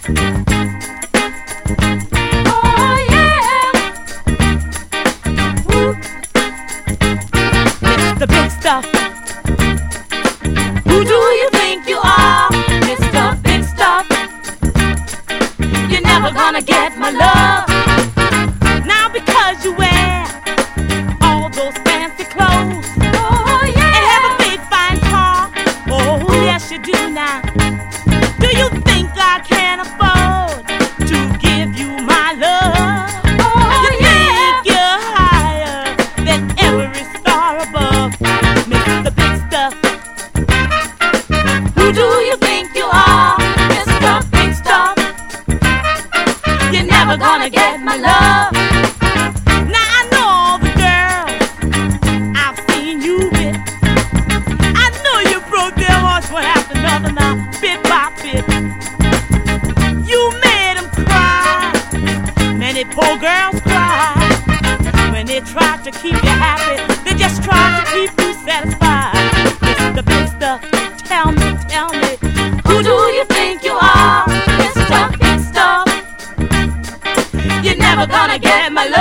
Oh yeah. Woo. It's the big stuff. Who do you think you are, Mr. Big Stuff? You're never gonna get my love. Now because you wear all those fancy clothes, oh yeah, and have a big fine car, oh yes you do now. Do you think I can afford to give you my love? Oh you think you're higher than every star above, Mr. Big Stuff? Who do you think you are, Mr. Big Stuff? You're never gonna get my love. Now I know all the girls I've seen you with. I know you broke their hearts one after another now, bit by bit. You made them cry. Many poor girls cry. When they try to keep you happy, they just try to keep you satisfied. Mr. Big Stuff, tell me, who do you think you are, Mr. Big Stuff? You're never gonna get my love.